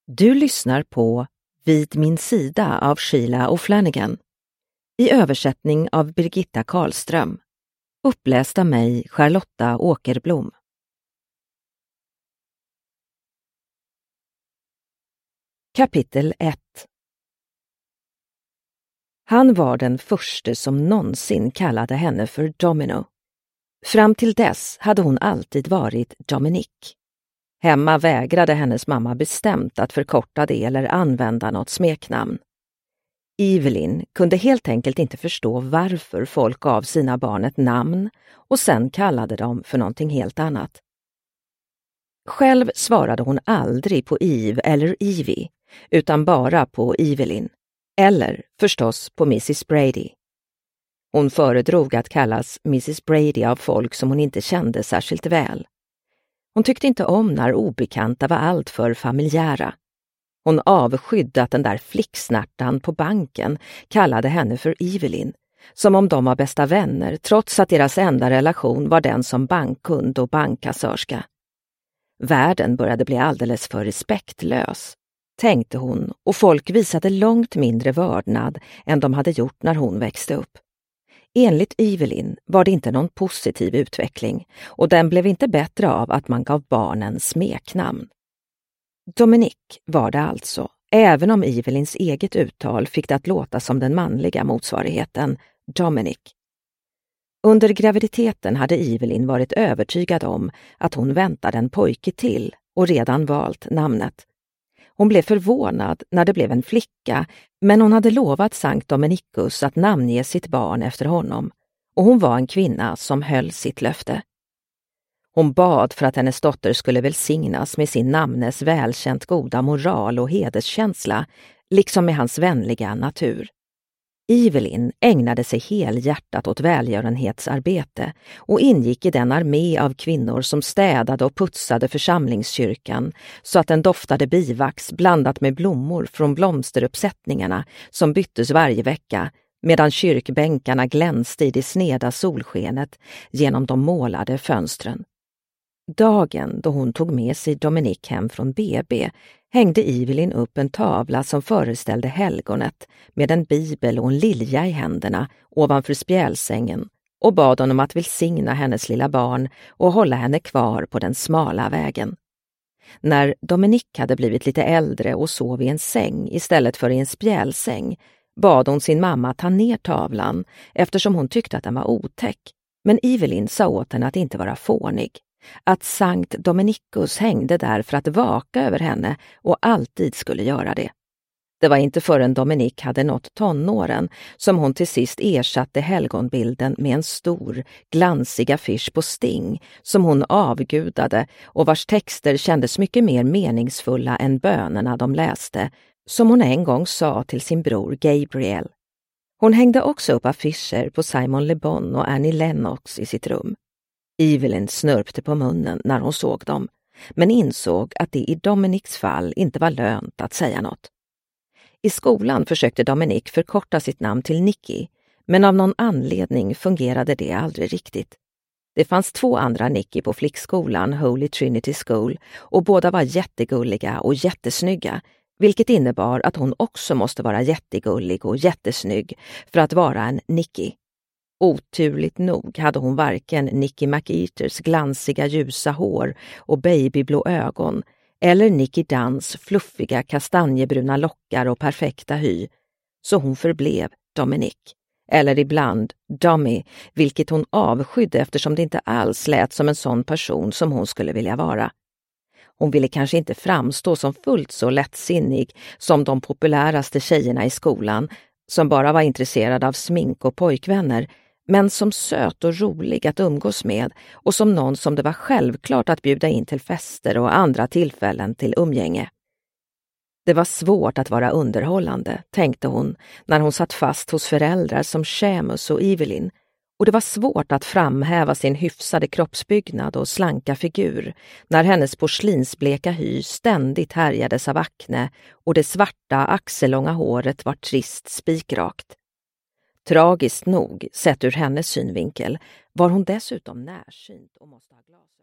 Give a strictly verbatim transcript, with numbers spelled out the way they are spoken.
Du lyssnar på Vid min sida av Sheila O'Flanagan. I översättning av Birgitta Karlström. Uppläst av mig, Charlotta Åkerblom. Kapitel ett. Han var den första som någonsin kallade henne för Domino. Fram till dess hade hon alltid varit Dominique. Hemma vägrade hennes mamma bestämt att förkorta det eller använda något smeknamn. Evelyn kunde helt enkelt inte förstå varför folk gav sina barn ett namn och sen kallade dem för någonting helt annat. Själv svarade hon aldrig på Eve eller Evie, utan bara på Evelyn, eller förstås på missus Brady. Hon föredrog att kallas missus Brady av folk som hon inte kände särskilt väl. Hon tyckte inte om när obekanta var allt för familjära. Hon avskydde att den där flicksnärtan på banken kallade henne för Evelyn, som om de var bästa vänner trots att deras enda relation var den som bankkund och bankkassörska. Världen började bli alldeles för respektlös, tänkte hon, och folk visade långt mindre vördnad än de hade gjort när hon växte upp. Enligt Evelyn var det inte någon positiv utveckling och den blev inte bättre av att man gav barnen smeknamn. Dominique var det alltså, även om Evelyns eget uttal fick det att låta som den manliga motsvarigheten, Dominic. Under graviditeten hade Evelyn varit övertygad om att hon väntade en pojke till och redan valt namnet. Hon blev förvånad när det blev en flicka, men hon hade lovat Sankt Dominicus att namnge sitt barn efter honom, och hon var en kvinna som höll sitt löfte. Hon bad för att hennes dotter skulle välsignas med sin namnes välkänt goda moral och hederskänsla, liksom med hans vänliga natur. Evelyn ägnade sig helhjärtat åt välgörenhetsarbete och ingick i den armé av kvinnor som städade och putsade församlingskyrkan så att den doftade bivax blandat med blommor från blomsteruppsättningarna som byttes varje vecka, medan kyrkbänkarna glänste i det sneda solskenet genom de målade fönstren. Dagen då hon tog med sig Dominique hem från B B hängde Evelyn upp en tavla som föreställde helgonet med en bibel och en lilja i händerna ovanför spjälsängen och bad honom att välsigna hennes lilla barn och hålla henne kvar på den smala vägen. När Dominique hade blivit lite äldre och sov i en säng istället för i en spjälsäng bad hon sin mamma ta ner tavlan eftersom hon tyckte att den var otäck, men Evelyn sa åt henne att inte vara fånig. Att Sankt Dominicus hängde där för att vaka över henne och alltid skulle göra det. Det var inte förrän Dominique hade nått tonåren som hon till sist ersatte helgonbilden med en stor, glansig affisch på sting som hon avgudade och vars texter kändes mycket mer meningsfulla än bönerna de läste, som hon en gång sa till sin bror Gabriel. Hon hängde också upp affischer på Simon Le Bon och Annie Lennox i sitt rum. Evelyn snörpte på munnen när hon såg dem, men insåg att det i Dominics fall inte var lönt att säga något. I skolan försökte Dominique förkorta sitt namn till Nicky, men av någon anledning fungerade det aldrig riktigt. Det fanns två andra Nicky på flickskolan Holy Trinity School och båda var jättegulliga och jättesnygga, vilket innebar att hon också måste vara jättegullig och jättesnygg för att vara en Nicky. Oturligt nog hade hon varken Nicky McEaters glansiga ljusa hår och babyblå ögon eller Nicky Duns fluffiga kastanjebruna lockar och perfekta hy, så hon förblev Dominique, eller ibland Dommy, vilket hon avskydde eftersom det inte alls lät som en sån person som hon skulle vilja vara. Hon ville kanske inte framstå som fullt så lättsinnig som de populäraste tjejerna i skolan, som bara var intresserade av smink och pojkvänner, men som söt och rolig att umgås med och som någon som det var självklart att bjuda in till fester och andra tillfällen till umgänge. Det var svårt att vara underhållande, tänkte hon, när hon satt fast hos föräldrar som Seamus och Evelyn, och det var svårt att framhäva sin hyfsade kroppsbyggnad och slanka figur när hennes porslinsbleka hy ständigt härjades av akne och det svarta axellånga håret var trist spikrakt. Tragiskt nog, sett ur hennes synvinkel, var hon dessutom närsynt och måste ha glasögon.